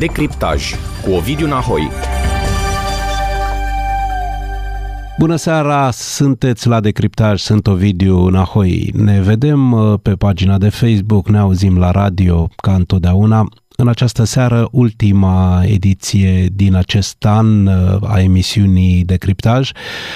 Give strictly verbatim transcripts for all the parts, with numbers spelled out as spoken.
Decriptaj cu Ovidiu Nahoi. Bună seara, sunteți la Decriptaj, sunt Ovidiu Nahoi. Ne vedem pe pagina de Facebook, ne auzim la radio ca întotdeauna. În această seară, ultima ediție din acest an a emisiunii Decriptaj.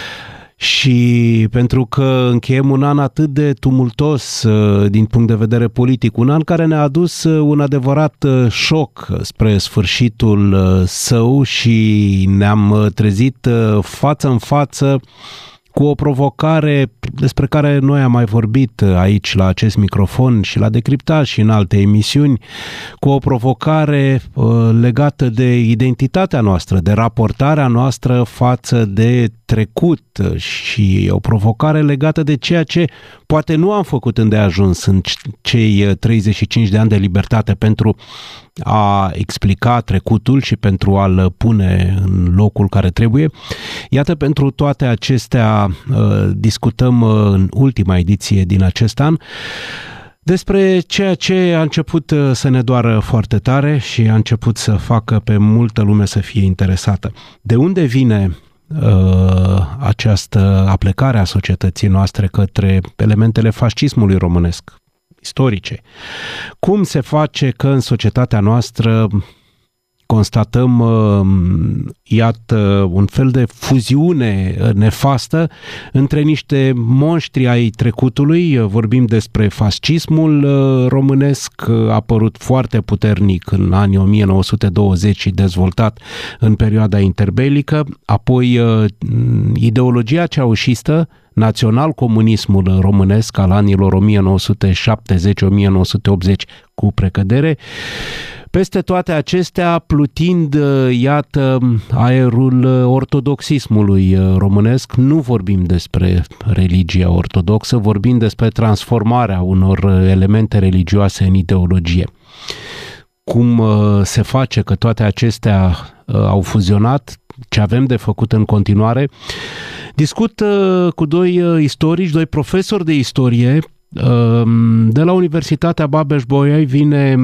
Și pentru că încheiem un an atât de tumultos din punct de vedere politic, un an care ne-a adus un adevărat șoc spre sfârșitul său și ne-am trezit față în față cu o provocare despre care noi am mai vorbit aici la acest microfon și la Decriptaj și în alte emisiuni, cu o provocare legată de identitatea noastră, de raportarea noastră față de trecut și o provocare legată de ceea ce poate nu am făcut îndeajuns în cei treizeci și cinci de ani de libertate pentru a explica trecutul și pentru a-l pune în locul care trebuie. Iată, pentru toate acestea discutăm în ultima ediție din acest an despre ceea ce a început să ne doară foarte tare și a început să facă pe multă lume să fie interesată. De unde vine această aplecare a societății noastre către elementele fascismului românesc, istorice? Cum se face că în societatea noastră constatăm, iată, un fel de fuziune nefastă între niște monștri ai trecutului? Vorbim despre fascismul românesc, apărut foarte puternic în anii o mie nouă sute douăzeci și dezvoltat în perioada interbelică, apoi ideologia ceaușistă, național-comunismul românesc al anilor o mie nouă sute șaptezeci - o mie nouă sute optzeci cu precădere. Peste toate acestea, plutind, iată, aerul ortodoxismului românesc. Nu vorbim despre religia ortodoxă, vorbim despre transformarea unor elemente religioase în ideologie. Cum se face că toate acestea au fuzionat? Ce avem de făcut în continuare? Discut cu doi istorici, doi profesori de istorie. De la Universitatea Babeș-Bolyai vine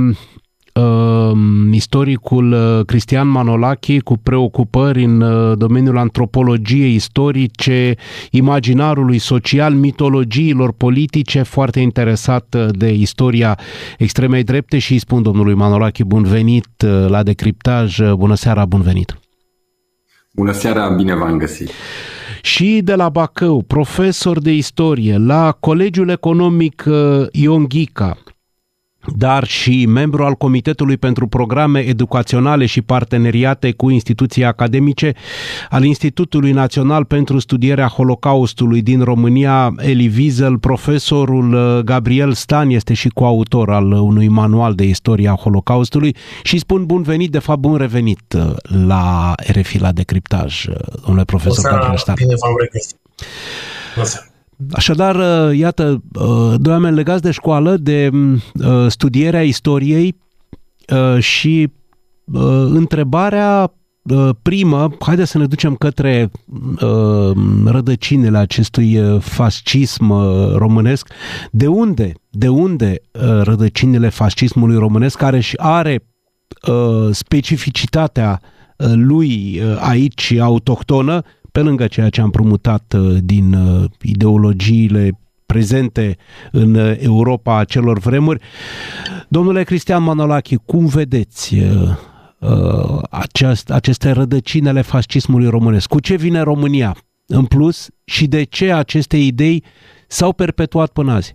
istoricul Cristian Manolachi cu preocupări în domeniul antropologiei istorice, imaginarului social, mitologiilor politice, foarte interesat de istoria extremei drepte și îi spun domnului Manolachi bun venit la Decriptaj. Bună seara, bun venit! Bună seara, bine v-am găsit! Și de la Bacău, profesor de istorie la Colegiul Economic Ion Ghica, dar și membru al Comitetului pentru Programe Educaționale și Parteneriate cu Instituții Academice al Institutului Național pentru Studierea Holocaustului din România, Elie Wiesel. Profesorul Gabriel Stan este și coautor al unui manual de istorie a Holocaustului și spun bun venit, de fapt bun revenit la R F I, la Decriptaj, domnule profesor Gabriel Stan. Bine v-am regăsit. Bună seara. Așadar, iată, doi oameni legați de școală, de studierea istoriei și întrebarea primă, haideți să ne ducem către rădăcinile acestui fascism românesc. De unde, de unde rădăcinile fascismului românesc, care și are specificitatea lui aici autohtonă, pe lângă ceea ce am împrumutat din ideologiile prezente în Europa acelor vremuri. Domnule Cristian Manolachi, cum vedeți aceast, aceste rădăcini ale fascismului românesc? Cu ce vine România în plus și de ce aceste idei s-au perpetuat până azi?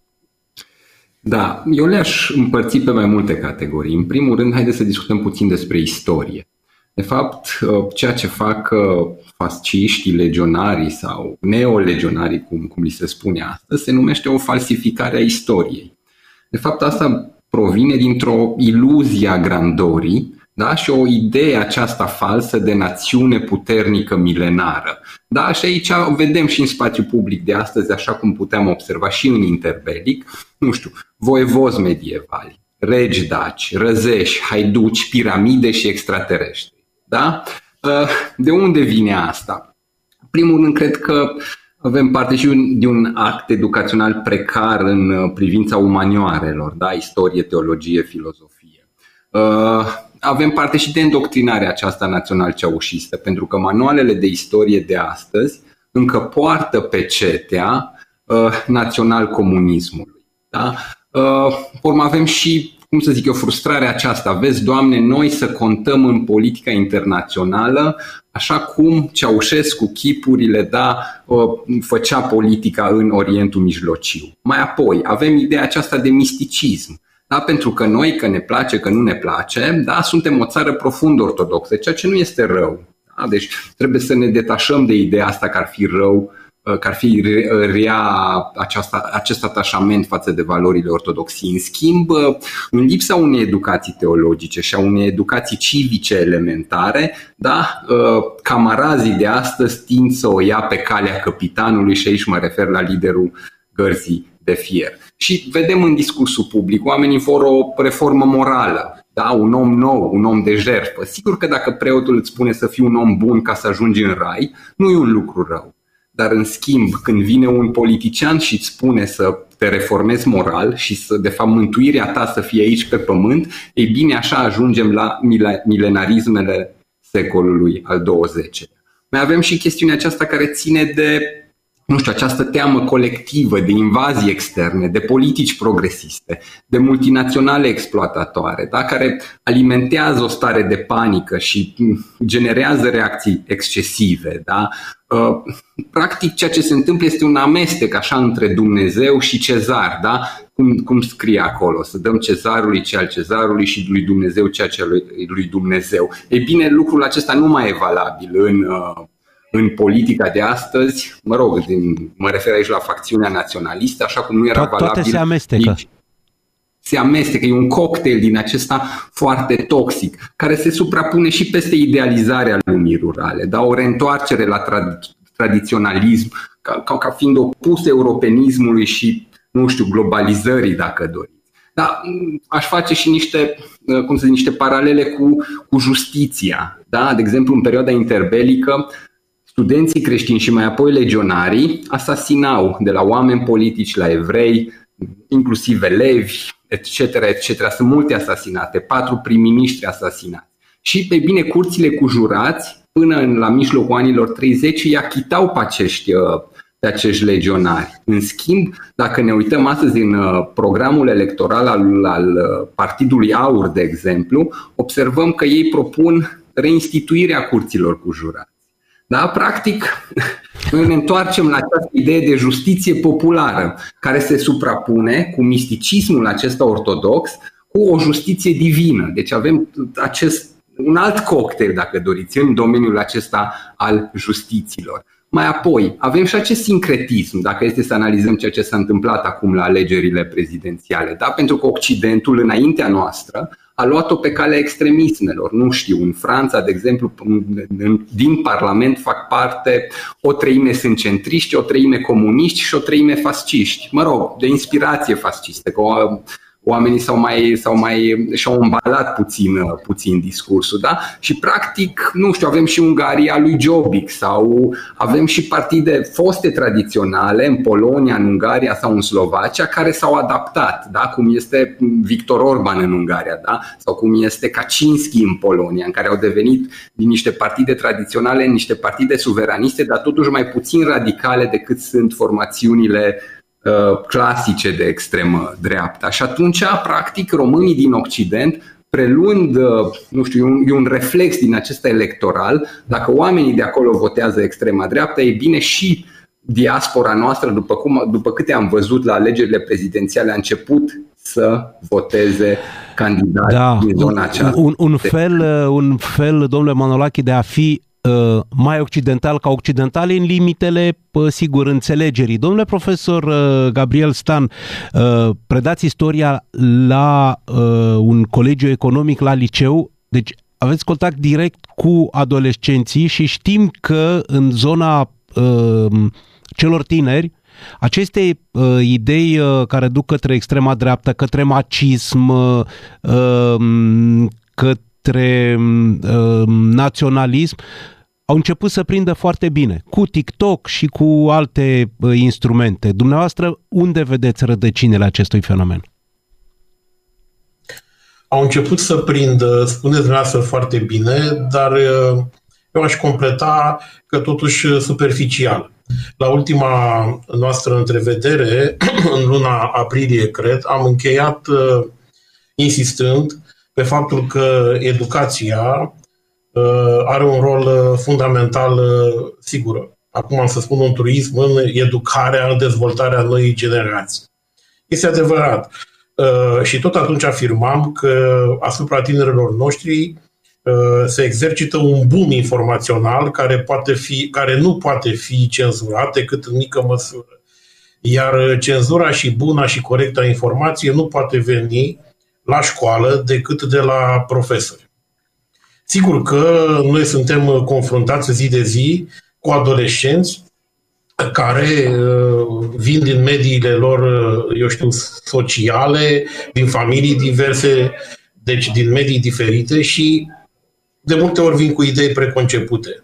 Da, eu le-aș împărți pe mai multe categorii. În primul rând, haideți să discutăm puțin despre istorie. De fapt, ceea ce fac fasciștii, legionarii sau neolegionarii, cum, cum li se spune astăzi, se numește o falsificare a istoriei. De fapt, asta provine dintr-o iluzie a grandorii, da? Și o idee aceasta falsă de națiune puternică milenară. Da? Și aici vedem și în spațiul public de astăzi, așa cum puteam observa și în interbelic, nu știu, voievozi medievali, regi daci, răzeși, haiduci, piramide și extraterestri. Da? De unde vine asta? În primul rând, cred că avem parte și de un act educațional precar în privința umanioarelor, da? Istorie, teologie, filozofie. avem parte și de îndoctrinarea aceasta național-ceaușistă, pentru că manualele de istorie de astăzi încă poartă pecetea uh, național-comunismului. Da? Uh, urmă avem și, cum să zic eu, frustrarea aceasta. Vezi, Doamne, noi să contăm în politica internațională așa cum Ceaușescu, chipurile, da, făcea politica în Orientul Mijlociu. Mai apoi avem ideea aceasta de misticism. Da, pentru că noi, că ne place, că nu ne place, da, suntem o țară profund ortodoxă, ceea ce nu este rău. Da? Deci trebuie să ne detașăm de ideea asta că ar fi rău, că ar fi rea aceasta, acest atașament față de valorile ortodoxiei. În schimb, în lipsa unei educații teologice și a unei educații civice elementare, da, camarazii de astăzi tind să o ia pe calea căpitanului, și aici mă refer la liderul gărzii de fier. Și vedem în discursul public, oamenii vor o reformă morală, da? Un om nou, un om de jertfă. Sigur că dacă preotul îți spune să fii un om bun ca să ajungi în rai, nu e un lucru rău. Dar în schimb, când vine un politician și îți spune să te reformezi moral și să, de fapt, mântuirea ta să fie aici pe pământ, ei bine, așa ajungem la milenarismele secolului al douăzecilea. Mai avem și chestiunea aceasta care ține de, nu știu, această teamă colectivă de invazii externe, de politici progresiste, de multinaționale exploatatoare, da? Care alimentează o stare de panică și generează reacții excesive. Da? Practic, ceea ce se întâmplă este un amestec așa între Dumnezeu și Cezar, da? Cum, cum scrie acolo, să dăm Cezarului ce al Cezarului și lui Dumnezeu ceea ce lui, lui Dumnezeu. Ei bine, lucrul acesta nu mai e valabil în... în politica de astăzi, mă rog, din, mă refer aici la facțiunea naționalistă, așa cum nu era Toate valabil. Toate se amestecă. Nici, se amestecă, e un cocktail din acesta foarte toxic, care se suprapune și peste idealizarea lumii rurale, da? O reîntoarcere la trad- tradiționalism, ca, ca, ca fiind opus europenismului și, nu știu, globalizării, dacă doriți. Da, aș face și niște, cum să zic, niște paralele cu, cu justiția. Da? De exemplu, în perioada interbelică, studenții creștini și mai apoi legionarii asasinau de la oameni politici la evrei, inclusiv elevi, et cetera, et cetera. Sunt multe asasinate, patru prim-ministri asasinați. Și, pe bine, curțile cu jurați, până în, la mijlocul anilor treizeci, îi achitau pe acești, pe acești legionari. În schimb, dacă ne uităm astăzi în programul electoral al, al Partidului Aur, de exemplu, observăm că ei propun reinstituirea curților cu jurați. Da, practic, noi ne întoarcem la această idee de justiție populară, care se suprapune cu misticismul acesta ortodox cu o justiție divină. Deci avem acest, un alt cocktail, dacă doriți, în domeniul acesta al justițiilor. Mai apoi, avem și acest sincretism, dacă este să analizăm ceea ce s-a întâmplat acum la alegerile prezidențiale. Da? Pentru că Occidentul, înaintea noastră, a luat-o pe calea extremismelor. Nu știu, în Franța, de exemplu, din Parlament fac parte o treime sunt centriști, o treime comuniști și o treime fasciști. Mă rog, de inspirație fascistă, că oamenii s-au mai, s-au mai, și-au îmbalat puțin, puțin discursul. Da? Și practic, nu știu, avem și Ungaria lui Jobbik sau avem și partide foste tradiționale în Polonia, în Ungaria sau în Slovacia care s-au adaptat, da? Cum este Viktor Orban în Ungaria, da? Sau cum este Kaczynski în Polonia, în care au devenit din niște partide tradiționale în niște partide suveraniste, dar totuși mai puțin radicale decât sunt formațiunile clasice de extremă dreapta. Și atunci, practic, românii din Occident, preluând, nu știu, e un, e un reflex din acesta electoral, dacă oamenii de acolo votează extrema dreaptă, e bine și diaspora noastră, după, cum, după câte am văzut la alegerile prezidențiale, a început să voteze candidați da, din zona aceasta. Un, un, fel, un fel, domnule Manolache, de a fi mai occidental ca occidental în limitele, sigur, înțelegerii. Domnule profesor Gabriel Stan, predați istoria la un colegiu economic la liceu, deci aveți contact direct cu adolescenții și știm că în zona celor tineri aceste uh, idei uh, care duc către extrema dreaptă, către macism, uh, către uh, naționalism, au început să prindă foarte bine, cu TikTok și cu alte uh, instrumente. Dumneavoastră, unde vedeți rădăcinile acestui fenomen? au început să prindă, spuneți dumneavoastră foarte bine, dar eu aș completa că totuși superficial. La ultima noastră întrevedere, în luna aprilie, cred, am încheiat insistând pe faptul că educația are un rol fundamental, sigur, acum am să spun un truism, în educarea, în dezvoltarea noii generații. Este adevărat. Și tot atunci afirmam că asupra tinerilor noștri se exercită un boom informațional care, poate fi, care nu poate fi cenzurat decât în mică măsură. Iar cenzura și buna și corecta informație nu poate veni la școală decât de la profesori. Sigur că noi suntem confruntați zi de zi cu adolescenți care vin din mediile lor, eu știu, sociale, din familii diverse, deci din medii diferite și de multe ori vin cu idei preconcepute.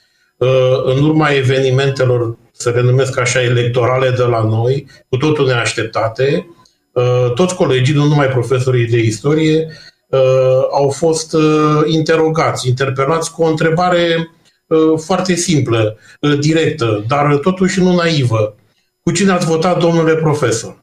În urma evenimentelor, să le numesc așa, electorale de la noi, cu totul neașteptate, toți colegii, nu numai profesorii de istorie, au fost interogați, interpelați cu o întrebare foarte simplă, directă, dar totuși nu naivă. Cu cine ați votat, domnule profesor?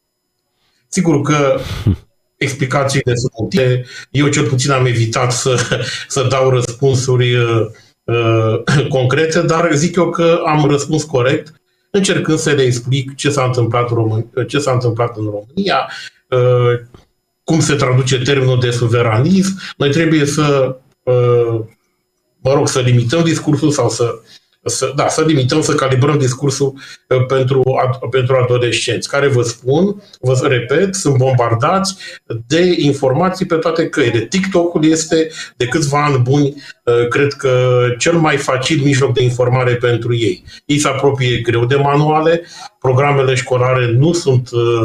Sigur că explicațiile sunt multe. Eu cel puțin am evitat să, să dau răspunsuri uh, concrete, dar zic eu că am răspuns corect, încercând să le explic ce s-a întâmplat în România, ce s-a întâmplat în România, uh, cum se traduce termenul de suveranism. Noi trebuie să uh, mă rog, să limităm discursul sau să, să, da, să limităm, să calibrăm discursul pentru, pentru adolescenți, care, vă spun, vă repet, sunt bombardați de informații pe toate căile. TikTok-ul este, de câțiva ani buni, cred că cel mai facil mijloc de informare pentru ei. Ei se apropie greu de manuale, programele școlare nu sunt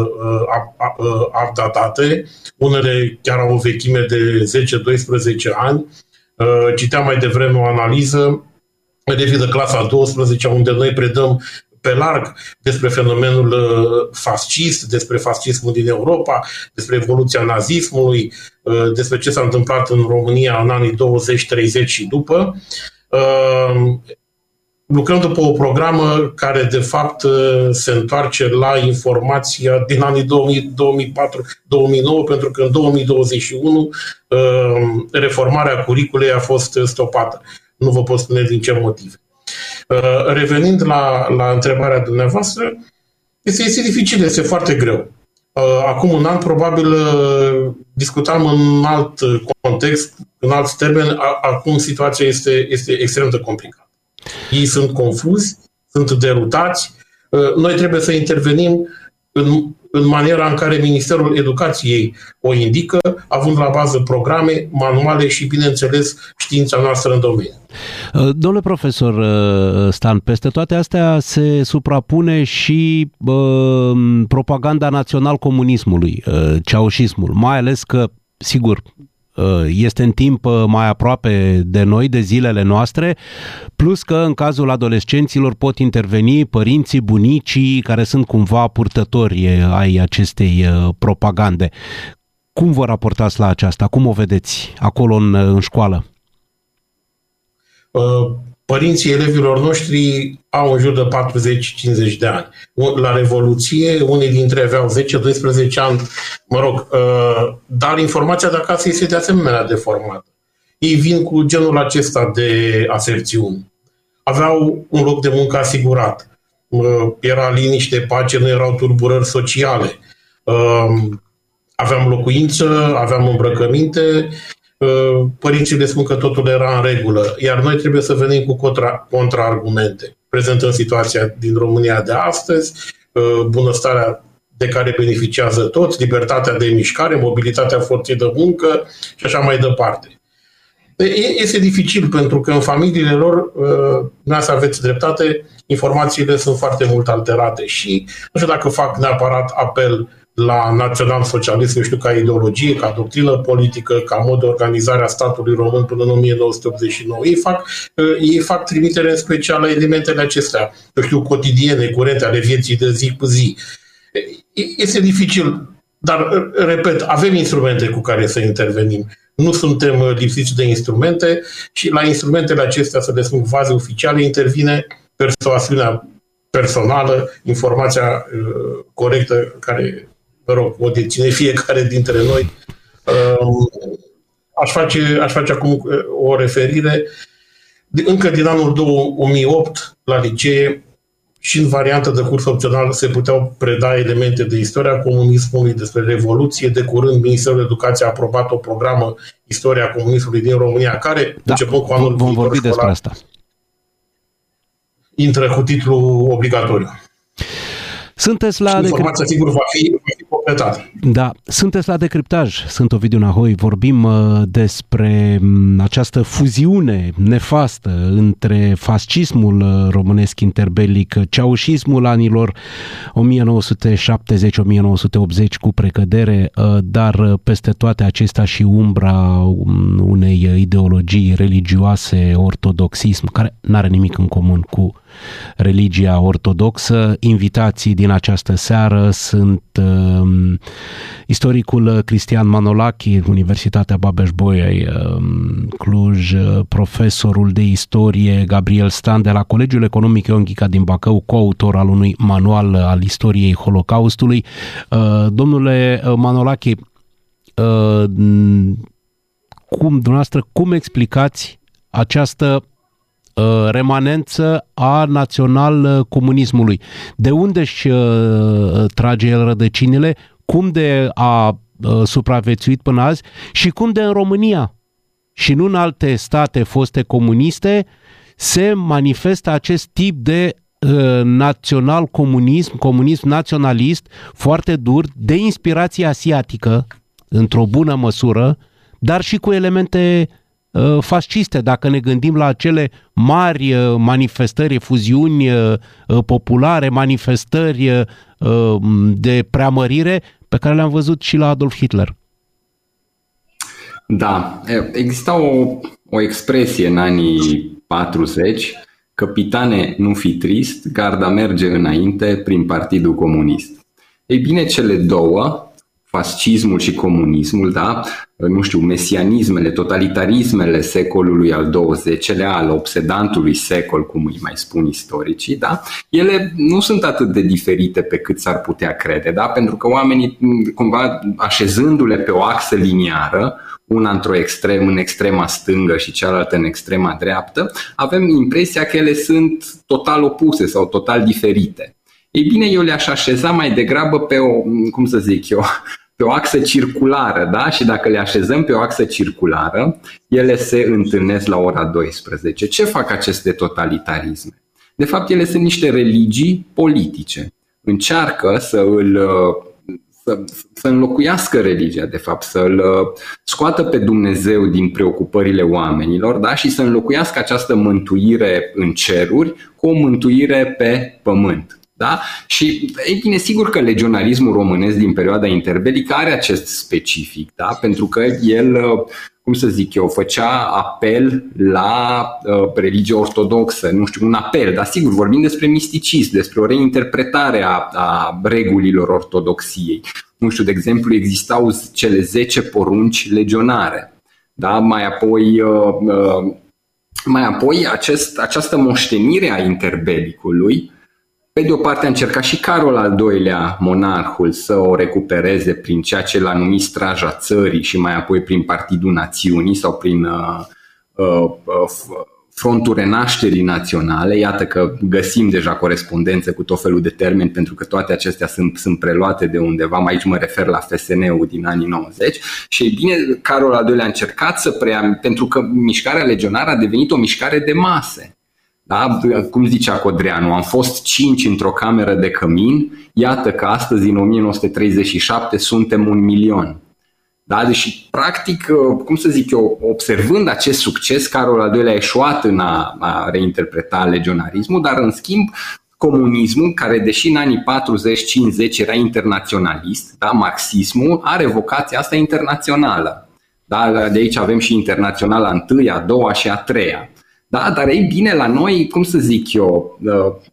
updatate, unele chiar au o vechime de zece doisprezece ani. Citeam mai devreme o analiză de de clasa a douăsprezecea, unde noi predăm pe larg despre fenomenul fascist, despre fascismul din Europa, despre evoluția nazismului, despre ce s-a întâmplat în România în anii douăzeci treizeci și după. Lucrăm după o programă care de fapt se întoarce la informația din anii două mii, două mii patru două mii nouă, pentru că în două mii douăzeci și unu reformarea curiculei a fost stopată. Nu vă pot spune din ce motive. Revenind la, la întrebarea dumneavoastră, este, este dificil, este foarte greu. Acum un an probabil discutam în alt context, în alt termen, acum situația este, este extrem de complicată. Ei sunt confuzi, sunt derutați. Noi trebuie să intervenim în, în maniera în care Ministerul Educației o indică, având la bază programe, manuale și, bineînțeles, știința noastră în domeniu. Domnule profesor Stan, peste toate astea se suprapune și uh, propaganda național-comunismului, uh, ceaușismul, mai ales că, sigur, este în timp mai aproape de noi, de zilele noastre, plus că în cazul adolescenților pot interveni părinții, bunicii, care sunt cumva purtători ai acestei propagande. Cum vă raportați la aceasta? Cum o vedeți acolo în, în școală? Părinții elevilor noștri au în jur de patruzeci cincizeci de ani. La Revoluție, unii dintre ei aveau zece doisprezece ani, mă rog, dar informația de acasă este de asemenea deformată. Ei vin cu genul acesta de aserțiuni. Aveau un loc de muncă asigurat. Era liniște, pace, nu erau tulburări sociale. Aveam locuință, aveam îmbrăcăminte. Părinții le spun că totul era în regulă, iar noi trebuie să venim cu contra, contraargumente. Prezentăm situația din România de astăzi, bunăstarea de care beneficiază toți, libertatea de mișcare, mobilitatea forței de muncă și așa mai departe. Este dificil pentru că în familiile lor, noi să aveți dreptate, informațiile sunt foarte mult alterate și nu știu dacă fac neapărat apel la național-socialism, știu, ca ideologie, ca doctrină politică, ca mod de organizare a statului român până în o mie nouă sute optzeci și nouă. Ei fac, ei fac trimitere în special la elementele acestea, eu știu, cotidiene, curente, ale vieții de zi cu zi. Este dificil Dar, repet, avem instrumente cu care să intervenim. Nu suntem lipsiți de instrumente și la instrumentele acestea, să le spun faze oficiale, intervine persoasiunea personală, informația uh, corectă care, mă rog, o deține fiecare dintre noi. Uh, aș, face, aș face acum o referire. Încă din anul două mii opt, la licee, și în variantă de curs opțional se puteau preda elemente de istoria comunismului, despre Revoluție. De curând, Ministerul Educației a aprobat o programă Istoria comunismului din România, care, da, începând cu anul vom vorbi școlar, despre asta. Intră cu titlu obligatoriu. Sunteți la informația, decri... sigur, va fi, va fi completată. Da, sunteți la Decriptaj. Sunt Ovidiu Nahoi. Vorbim uh, despre um, această fuziune nefastă între fascismul uh, românesc interbelic, ceaușismul anilor o mie nouă sute șaptezeci - o mie nouă sute optzeci cu precădere, uh, dar uh, peste toate acestea și umbra um, unei ideologii religioase, ortodoxism, care nu are nimic în comun cu religia ortodoxă. Invitații din această seară sunt uh, istoricul Cristian Manolachi, Universitatea Babeș-Bolyai, uh, Cluj, uh, profesorul de istorie Gabriel Stan de la Colegiul Economic Ion Ghica din Bacău, coautor al unui manual al istoriei Holocaustului. Uh, domnule Manolachi, uh, cum, dumneavoastră, cum explicați această remanență a național-comunismului? De unde își trage el rădăcinile? Cum de a supraviețuit până azi? Și cum de în România și nu în alte state foste comuniste se manifestă acest tip de național-comunism, comunism naționalist foarte dur, de inspirație asiatică, într-o bună măsură, dar și cu elemente fasciste, dacă ne gândim la acele mari manifestări, efuziuni populare, manifestări de preamărire pe care le-am văzut și la Adolf Hitler. Da, exista o, o expresie în anii patruzeci: capitane, nu fi trist, garda merge înainte prin Partidul Comunist. Ei bine, cele două, fascismul și comunismul, da, nu știu, mesianismele, totalitarismele secolului al douăzeci-lea, al obsedantului secol, cum îi mai spun istoricii, da, ele nu sunt atât de diferite pe cât s-ar putea crede, da, pentru că oamenii, cumva, așezându-le pe o axă liniară, una într-o extrem, în extrema stângă și cealaltă în extrema dreaptă, avem impresia că ele sunt total opuse sau total diferite. Ei bine, eu le-aș așeza mai degrabă pe o, cum să zic eu, pe o axă circulară, da? Și dacă le așezăm pe o axă circulară, ele se întâlnesc la ora douăsprezece. Ce fac aceste totalitarisme? De fapt, ele sunt niște religii politice. Încearcă să îl să, să înlocuiască religia, de fapt, să îl scoată pe Dumnezeu din preocupările oamenilor, da? Și să înlocuiască această mântuire în ceruri cu o mântuire pe pământ. Da? Și, ei bine, sigur că legionarismul românesc din perioada interbelică are acest specific, da? Pentru că el, cum să zic eu, făcea apel la uh, religia ortodoxă, nu știu, un apel, dar sigur, vorbim despre misticism, despre o reinterpretare a, a regulilor ortodoxiei. Nu știu, de exemplu, existau cele zece porunci legionare, da? Mai apoi... Uh, uh, mai apoi acest, această moștenire a interbelicului, pe de o parte a încercat și Carol al doilea, monarhul, să o recupereze prin ceea ce l-a numit Straja Țării și mai apoi prin Partidul Națiunii sau prin uh, uh, Frontul Renașterii Naționale. Iată că găsim deja corespondențe cu tot felul de termeni, pentru că toate acestea sunt, sunt preluate de undeva. Aici mă refer la F S N-ul din anii nouăzeci. Și bine, Carol al doilea a încercat să preia, pentru că mișcarea legionară a devenit o mișcare de mase. Da? Cum zicea Codreanu, am fost cinci într-o cameră de cămin, iată că astăzi, în o mie nouă sute treizeci și șapte, suntem un milion. Da? Deși, practic, cum să zic eu, observând acest succes, Carol al doilea a eșuat în a, a reinterpreta legionarismul, dar, în schimb, comunismul, care, deși în anii patruzeci cincizeci era internaționalist, da? Marxismul are vocația asta internațională. Da? De aici avem și internaționala a întâia, a doua și a treia. Da, dar ei bine, la noi, cum să zic eu,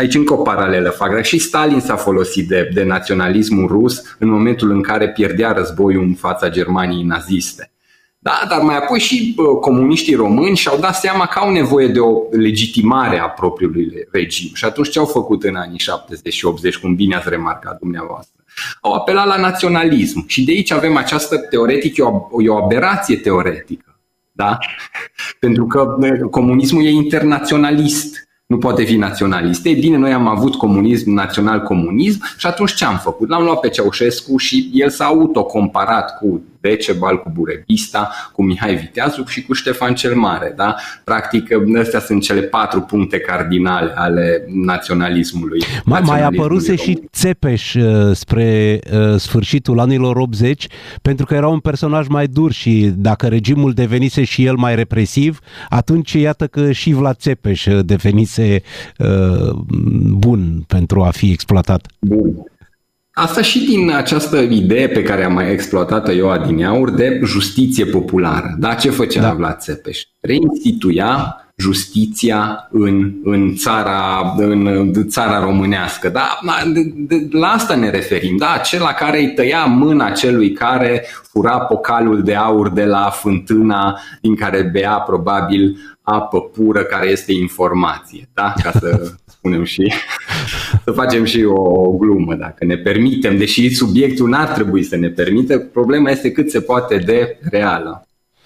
aici încă o paralelă fac, dar și Stalin s-a folosit de, de naționalismul rus în momentul în care pierdea războiul în fața Germaniei naziste. Da, dar mai apoi și uh, comuniștii români și-au dat seama că au nevoie de o legitimare a propriului regim. Și atunci ce au făcut în anii șaptezeci și optzeci, cum bine ați remarcat dumneavoastră? Au apelat la naționalism și de aici avem această teoretic, e o, e o aberație teoretică. Da? Pentru că comunismul e internaționalist, nu poate fi naționalist. Ei bine, noi am avut comunism, național-comunism și atunci ce am făcut? L-am luat pe Ceaușescu și el s-a autocomparat cu Decebal, cu Burebista, cu Mihai Viteazu și cu Ștefan cel Mare. Da? Practic, astea sunt cele patru puncte cardinale ale naționalismului. Mai, mai apăruse și Țepeș uh, spre uh, sfârșitul anilor optzeci, pentru că era un personaj mai dur și dacă regimul devenise și el mai represiv, atunci iată că și Vlad Țepeș devenise uh, bun pentru a fi exploatat. Bun. Asta și din această idee pe care am mai exploatat-o eu adineauri de justiție populară. Da? Ce făcea da. Vlad Țepeș? Reinstituia justiția în, în, țara, în țara românească. Da? De, de, la asta ne referim. Da? Acela care îi tăia mâna celui care fura pocalul de aur de la fântâna din care bea probabil apă pură, care este informație. Da? Ca să spunem și să facem și o glumă, dacă ne permitem, deși subiectul n-ar trebui să ne permită, problema este cât se poate de reală.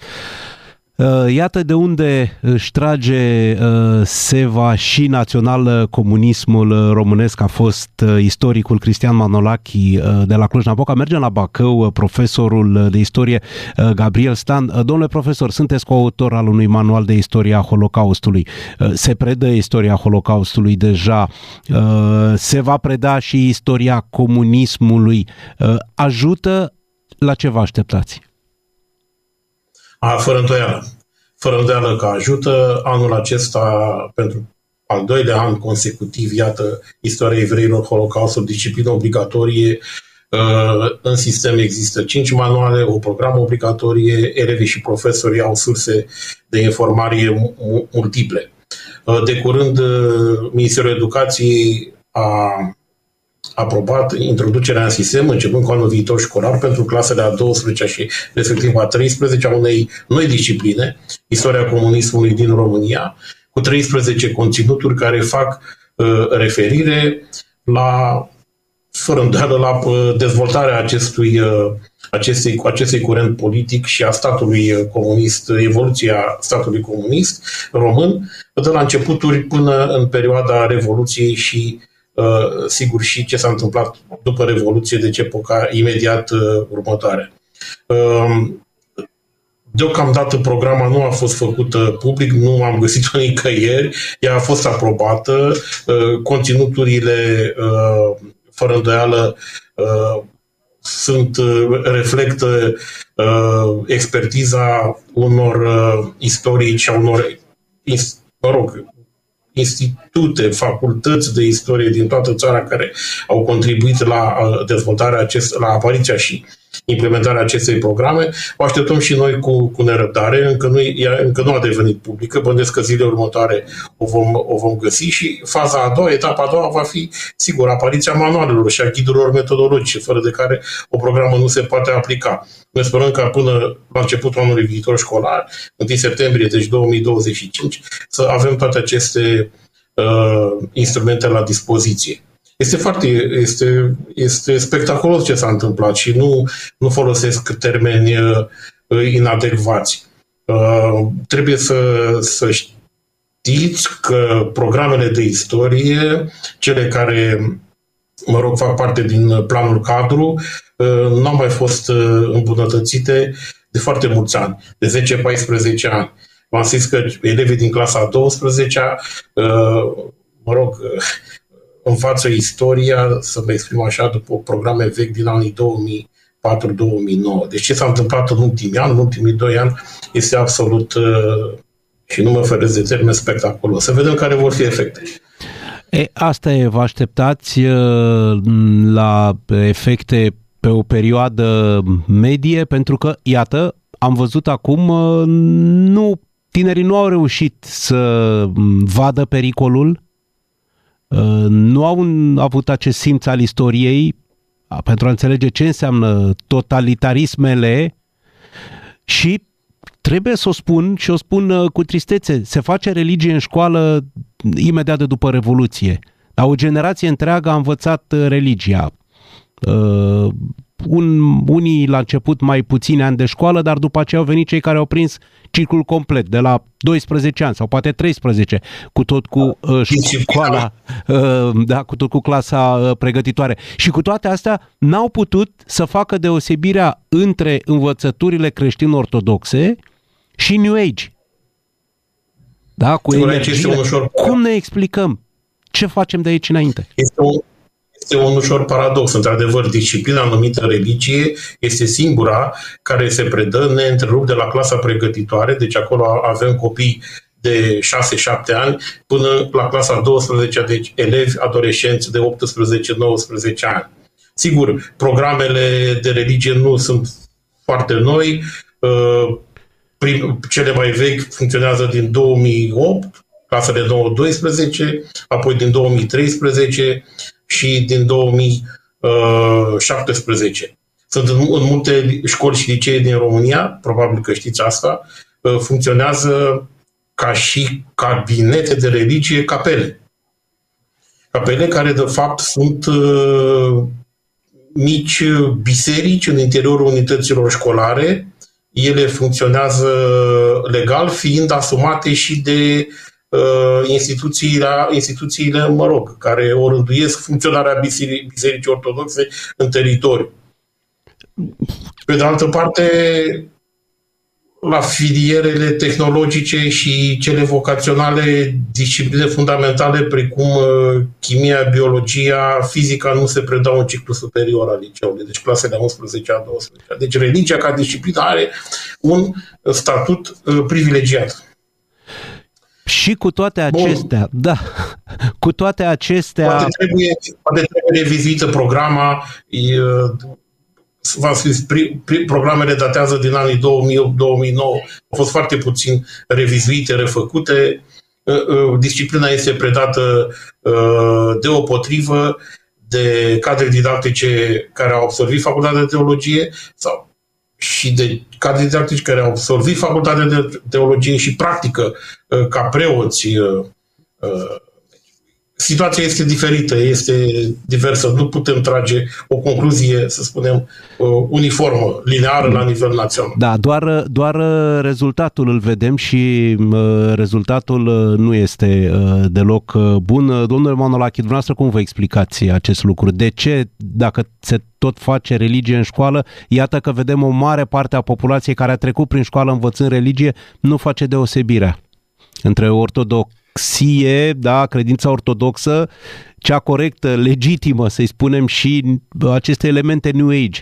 Iată de unde își trage seva și național-comunismul românesc. A fost istoricul Cristian Manolachi de la Cluj-Napoca. Mergem la Bacău, profesorul de istorie Gabriel Stan. Domnule profesor, sunteți coautor al unui manual de istorie a Holocaustului. Se predă istoria Holocaustului deja. Se va preda și istoria comunismului. Ajută? La ce vă așteptați? A, fără îndoială. Fără îndoială că ajută. Anul acesta, pentru al doilea an consecutiv, iată, istoria evreilor, Holocaustul, disciplină obligatorie. În sistem există cinci manuale, o programă obligatorie, elevii și profesorii au surse de informare multiple. De curând, Ministerul Educației a aprobat introducerea în sistem, începând cu anul viitor școlar, pentru clasele a douăsprezecea și respectiv a treisprezecea, a unei noi discipline, istoria comunismului din România, cu treisprezece conținuturi care fac uh, referire la, fără îndoială, la uh, dezvoltarea acestui, uh, acestei, acestei curent politic și a statului comunist, evoluția statului comunist român, de la începuturi până în perioada Revoluției și Uh, sigur și ce s-a întâmplat după Revoluție, deci epoca imediat uh, următoare. Uh, deocamdată programa nu a fost făcută public, nu am găsit-o nicăieri, ea a fost aprobată, uh, conținuturile uh, fără îndoială uh, sunt, uh, reflectă uh, expertiza unor uh, istorici și a unor, mă rog, institute, facultăți de istorie din toată țara care au contribuit la dezvoltarea acest, la apariția și implementarea acestei programe. O așteptăm și noi cu, cu nerăbdare, încă nu, ea, încă nu a devenit publică, bănuiesc că zilele următoare o vom, o vom găsi și faza a doua, etapa a doua va fi, sigur, apariția manualelor și a ghidurilor metodologice, fără de care o programă nu se poate aplica. Noi sperăm ca până la începutul anului viitor școlar, întâi septembrie, deci două mii douăzeci și cinci, să avem toate aceste uh, instrumente la dispoziție. Este foarte, este, este spectaculos ce s-a întâmplat și nu, nu folosesc termeni uh, inadecvați. Uh, trebuie să, să știți că programele de istorie, cele care, mă rog, fac parte din planul cadru, uh, nu au mai fost uh, îmbunătățite de foarte mulți ani, de zece paisprezece ani. V-am zis că elevii din clasa a douăsprezecea, uh, mă rog, uh, învață istoria, să mă exprim așa, după programe vechi din anii două mii patru două mii nouă. Deci ce s-a întâmplat în ultimii ani, în ultimii doi ani, este absolut, și nu mă feresc de termen, spectaculos. Să vedem care vor fi efecte. E, asta e, vă așteptați la efecte pe o perioadă medie, pentru că, iată, am văzut acum, nu, tinerii nu au reușit să vadă pericolul. nu au avut acest simț al istoriei pentru a înțelege ce înseamnă totalitarismele și trebuie să o spun și o spun cu tristețe, se face religie în școală imediat de după Revoluție. Dar o generație întreagă a învățat religia. Uh, un, unii la început mai puțini ani de școală, dar după aceea au venit cei care au prins ciclul complet, de la doisprezece ani sau poate treisprezece, cu tot cu uh, școala, uh, da, cu tot cu clasa uh, pregătitoare. Și cu toate astea n-au putut să facă deosebirea între învățăturile creștin-ortodoxe și New Age. Da, cu energie. Cum ne explicăm? Ce facem de aici înainte? Este un, este un ușor paradox. Într-adevăr, disciplina numită religie este singura care se predă neîntrerupt de la clasa pregătitoare, deci acolo avem copii de șase șapte ani până la clasa a douăsprezecea, deci elevi, adolescenți de optsprezece nouăsprezece ani. Sigur, programele de religie nu sunt foarte noi, cele mai vechi funcționează din două mii opt, clasele nouă doisprezece, apoi din două mii treisprezece și din două mii șaptesprezece. Sunt în, în multe școli și licee din România, probabil că știți asta, funcționează ca și cabinete de religie, capele. Capele care de fapt sunt uh, mici biserici în interiorul unităților școlare. Ele funcționează legal, fiind asumate și de uh, instituțiile, instituțiile, mă rog, care o rânduiesc funcționarea bisericii, bisericii ortodoxe în teritoriu. Pe de altă parte, la filierele tehnologice și cele vocaționale, discipline fundamentale precum chimia, biologia, fizica nu se predau în ciclu superior al liceului, deci clasele a unsprezecea, a douăsprezecea. Deci religia ca disciplină are un statut privilegiat. Și cu toate acestea, Bun. da, cu toate acestea... Poate trebuie, poate trebuie revizuită programa. V-am spus, programele datează din anii două mii opt două mii nouă, au fost foarte puțin revizuite, refăcute. Disciplina este predată deopotrivă de cadre didactice care au absolvit facultatea de teologie sau și de cadre didactici care au absolvit facultatea de teologie și practică ca preoți. Situația este diferită, este diversă. Nu putem trage o concluzie, să spunem, uniformă, lineară la nivel național. Da, doar, doar rezultatul îl vedem și rezultatul nu este deloc bun. Domnule Manolache, dumneavoastră cum vă explicați acest lucru? De ce, dacă se tot face religie în școală, iată că vedem o mare parte a populației care a trecut prin școală învățând religie, nu face deosebirea între ortodoxie, da, credința ortodoxă, cea corectă, legitimă, să-i spunem, și aceste elemente New Age?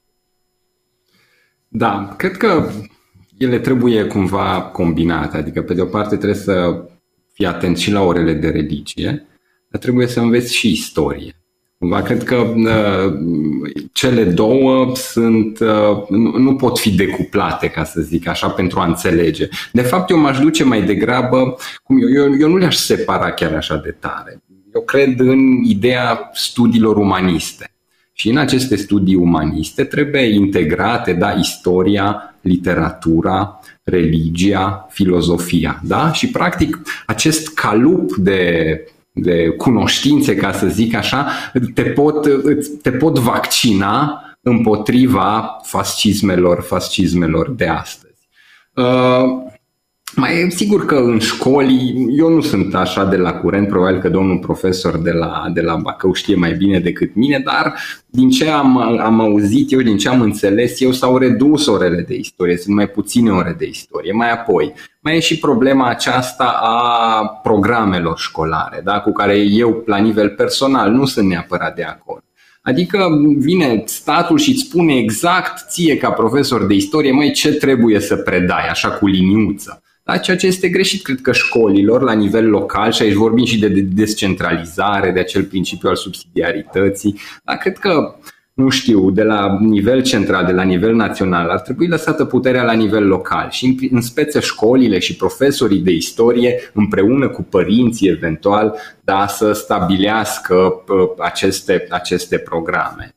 Da, cred că ele trebuie cumva combinate, adică pe de o parte trebuie să fii atent și la orele de religie, dar trebuie să înveți și istorie. Cumva cred că uh, cele două sunt, uh, nu, nu pot fi decuplate, ca să zic așa, pentru a înțelege. De fapt, eu m-aș duce mai degrabă, cum eu, eu, eu nu le-aș separa chiar așa de tare. Eu cred în ideea studiilor umaniste. Și în aceste studii umaniste trebuie integrate, da, istoria, literatura, religia, filozofia, da? Și practic acest calup de de cunoștințe, ca să zic așa, te pot, te pot vaccina împotriva fascismelor, fascismelor de astăzi. Uh, mai e sigur că în școli, eu nu sunt așa de la curent, probabil că domnul profesor de la, de la Bacău știe mai bine decât mine, dar din ce am, am auzit eu, din ce am înțeles eu, s-au redus orele de istorie, sunt mai puține ore de istorie. Mai apoi, mai e și problema aceasta a programelor școlare, da, cu care eu, la nivel personal, nu sunt neapărat de acord. Adică vine statul și îți spune exact ție, ca profesor de istorie, măi, ce trebuie să predai, așa cu liniuță. Da, ceea ce este greșit, cred că școlilor, la nivel local, și aici vorbim și de descentralizare, de acel principiu al subsidiarității, dar cred că, nu știu, de la nivel central, de la nivel național, ar trebui lăsată puterea la nivel local și în, în speță școlile și profesorii de istorie împreună cu părinții eventual, da, să stabilească uh, aceste, aceste programe.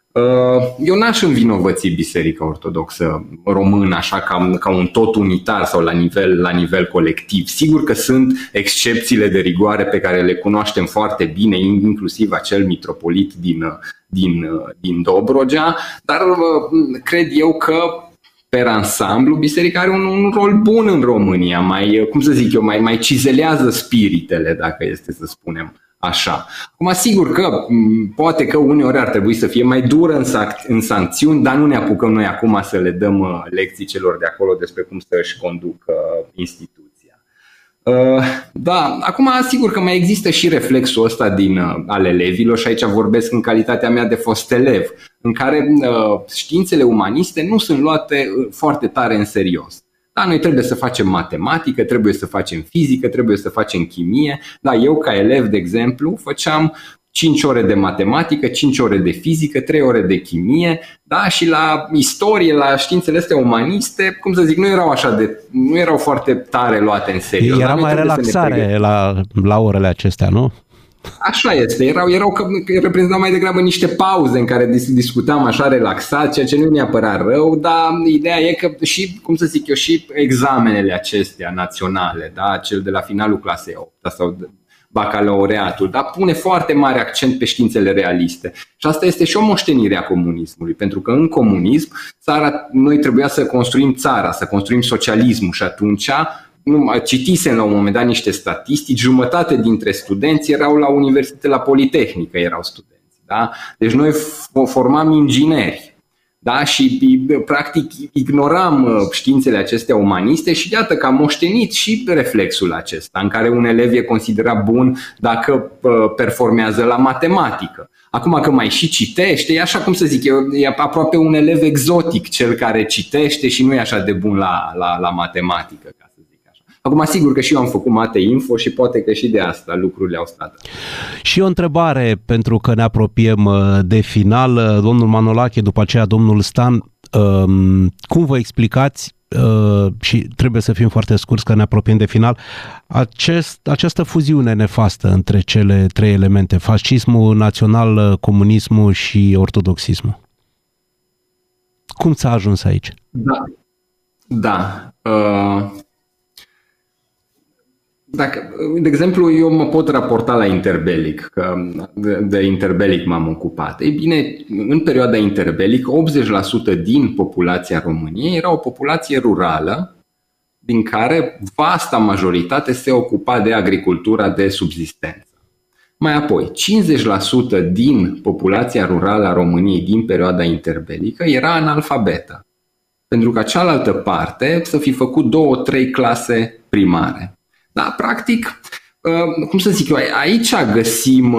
Eu n-aș învinovăți Biserica Ortodoxă Română așa ca, ca un tot unitar sau la nivel, la nivel colectiv. Sigur că sunt excepțiile de rigoare pe care le cunoaștem foarte bine, inclusiv acel mitropolit din, din, din Dobrogea, dar cred eu că per ansamblu biserica are un, un rol bun în România, mai, cum să zic eu, mai, mai cizelează spiritele, dacă este să spunem așa. Acum, sigur că poate că uneori ar trebui să fie mai dură în, sac- în sancțiuni, dar nu ne apucăm noi acum să le dăm lecții celor de acolo despre cum să își conducă instituția. Uh, da, acum sigur că mai există și reflexul ăsta din, uh, al elevilor și aici vorbesc în calitatea mea de fost elev, în care uh, științele umaniste nu sunt luate uh, foarte tare în serios. Da, noi trebuie să facem matematică, trebuie să facem fizică, trebuie să facem chimie. Da, eu ca elev, de exemplu, făceam cinci ore de matematică, cinci ore de fizică, trei ore de chimie, da, și la istorie, la științele astea umaniste, cum să zic, nu erau așa de, nu erau foarte tare luate în serios. Era mai relaxare la, la orele acestea, nu? Așa este, erau, erau că reprezentau mai degrabă niște pauze în care discutam așa relaxat, ceea ce nu e neapărat rău, dar ideea e că și, cum să zic eu, și examenele acestea naționale, da, cel de la finalul clasei a opta sau bacalaureatul, da, pune foarte mare accent pe științele realiste. Și asta este și o moștenire a comunismului, pentru că în comunism țara, noi trebuia să construim țara, să construim socialismul și atunci citisem la un moment dat niște statistici, jumătate dintre studenți erau la universitate, la Politehnică erau studenți. Da? Deci noi formam ingineri, da? Și practic ignoram științele acestea umaniste și iată că am moștenit și reflexul acesta, în care un elev e considerat bun dacă performează la matematică. Acum că mai și citește, e așa cum să zic eu, e aproape un elev exotic cel care citește și nu e așa de bun la, la, la matematică. Acum, sigur că și eu am făcut Mate Info și poate că și de asta lucrurile au stat. Și o întrebare, pentru că ne apropiem de final. Domnul Manolache, după aceea domnul Stan, cum vă explicați, și trebuie să fim foarte scurți că ne apropiem de final, acest, această fuziune nefastă între cele trei elemente, fascismul, național, comunismul și ortodoxismul? Cum s-a ajuns aici? Da, da. Uh... Dacă, de exemplu, eu mă pot raporta la interbelic, că de, de interbelic m-am ocupat. Ei bine, în perioada interbelic, optzeci la sută din populația României era o populație rurală, din care vasta majoritate se ocupa de agricultura de subzistență. Mai apoi, cincizeci la sută din populația rurală a României din perioada interbelică era analfabetă, pentru că cealaltă parte să fi făcut două, trei clase primare. Da, practic, cum să zic eu, aici găsim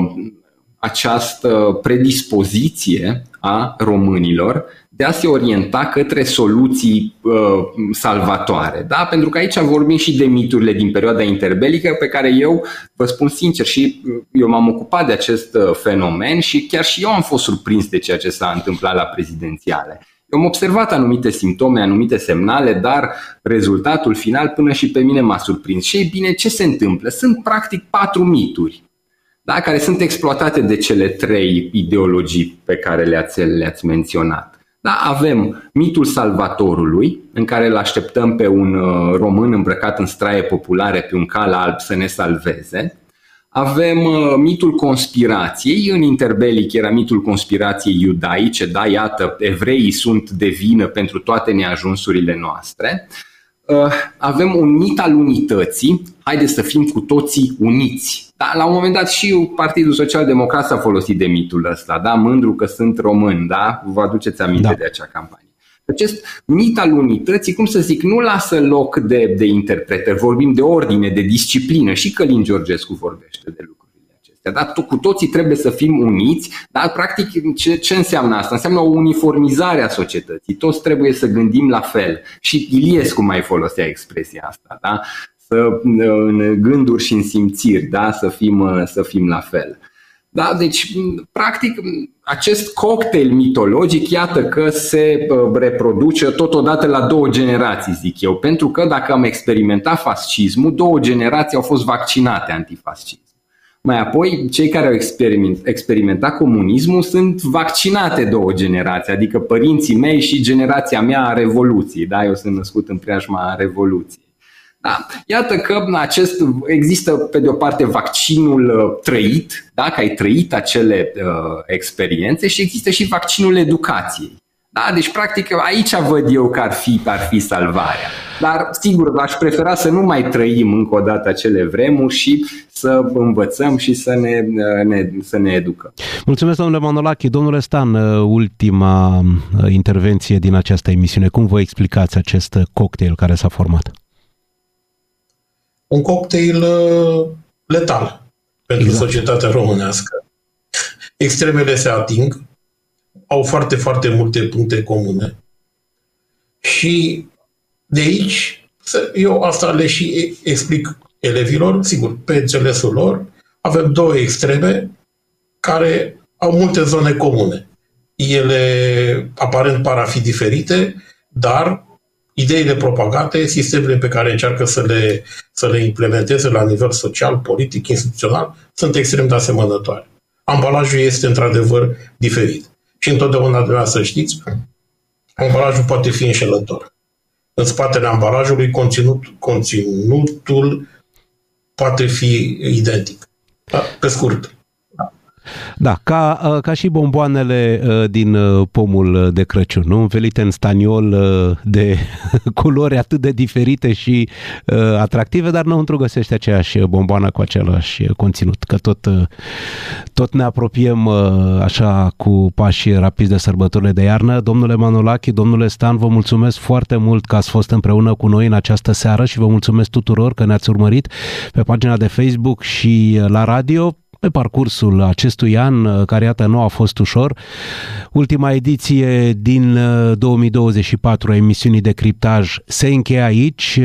această predispoziție a românilor de a se orienta către soluții salvatoare. Da? Pentru că aici vorbim și de miturile din perioada interbelică pe care eu, vă spun sincer, și eu m-am ocupat de acest fenomen și chiar și eu am fost surprins de ceea ce s-a întâmplat la prezidențiale. Eu am observat anumite simptome, anumite semnale, dar rezultatul final până și pe mine m-a surprins. Și e bine, ce se întâmplă? Sunt practic patru mituri, da, care sunt exploatate de cele trei ideologii pe care le-ați, le-ați menționat. Da, avem mitul salvatorului, în care îl așteptăm pe un român îmbrăcat în straie populare pe un cal alb să ne salveze. Avem uh, mitul conspirației, în interbelic era mitul conspirației iudaice, da, iată, evreii sunt de vină pentru toate neajunsurile noastre. Uh, avem un mit al unității, haideți să fim cu toții uniți. Da, la un moment dat și Partidul Social Democrat s-a folosit de mitul ăsta, da, mândru că sunt român, da, vă aduceți aminte da. de acea campanie. Acest mit al unității, cum să zic, nu lasă loc de, de interpretări, vorbim de ordine, de disciplină, și Călin Georgescu vorbește de lucrurile acestea. Dar cu toții trebuie să fim uniți, dar practic ce, ce înseamnă asta? Înseamnă o uniformizare a societății, toți trebuie să gândim la fel. Și Iliescu mai folosea expresia asta, da? Să, în gânduri și în simțiri, da? să, fim, să fim la fel. Da? Deci, practic, acest cocktail mitologic, iată că se reproduce totodată la două generații, zic eu, pentru că dacă am experimentat fascismul, două generații au fost vaccinate antifascism. Mai apoi, cei care au experimentat comunismul sunt vaccinate două generații, adică părinții mei și generația mea a Revoluției. Da? Eu sunt născut în preajma Revoluției. Da. Iată că acest, există pe de o parte vaccinul trăit, da? Că ai trăit acele uh, experiențe, și există și vaccinul educației. Da? Deci practic aici văd eu că ar fi, ar fi salvarea. Dar sigur aș prefera să nu mai trăim încă o dată acele vremuri și să învățăm și să ne, ne, să ne educăm. Mulțumesc, domnule Manolache. Domnule Stan, ultima intervenție din această emisiune. Cum vă explicați acest cocktail care s-a format? Un cocktail letal pentru exact. Societatea românească. Extremele se ating, au foarte, foarte multe puncte comune. Și de aici, eu asta le și explic elevilor, sigur, pe înțelesul lor, avem două extreme care au multe zone comune. Ele aparent par a fi diferite, dar ideile propagate, sistemele pe care încearcă să le, să le implementeze la nivel social, politic, instituțional, sunt extrem de asemănătoare. Ambalajul este într-adevăr diferit. Și întotdeauna trebuia să știți, ambalajul poate fi înșelător. În spatele ambalajului, conținut, conținutul poate fi identic. Da? Pe scurt. Da, ca, ca și bomboanele din pomul de Crăciun, nu? Învelite în staniol de culori atât de diferite și atractive, dar înăuntru găsește aceeași bomboană cu același conținut, că tot, tot ne apropiem așa cu pași rapizi de sărbătorile de iarnă. Domnule Manolache, domnule Stan, vă mulțumesc foarte mult că ați fost împreună cu noi în această seară și vă mulțumesc tuturor că ne-ați urmărit pe pagina de Facebook și la radio pe parcursul acestui an, care iată nu a fost ușor. Ultima ediție din două mii douăzeci și patru a emisiunii Decriptaj se încheie aici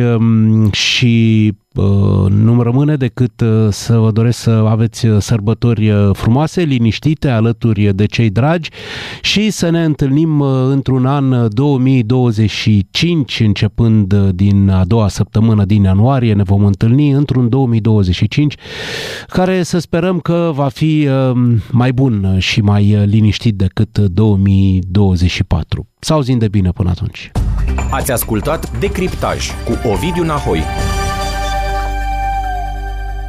și nu-mi rămâne decât să vă doresc să aveți sărbători frumoase, liniștite, alături de cei dragi și să ne întâlnim într-un an două mii douăzeci și cinci, începând din a doua săptămână din ianuarie, ne vom întâlni într-un două mii douăzeci și cinci, care să sperăm că va fi mai bun și mai liniștit decât două mii douăzeci și patru. Să auzim de bine până atunci! Ați ascultat Decriptaj cu Ovidiu Nahoi.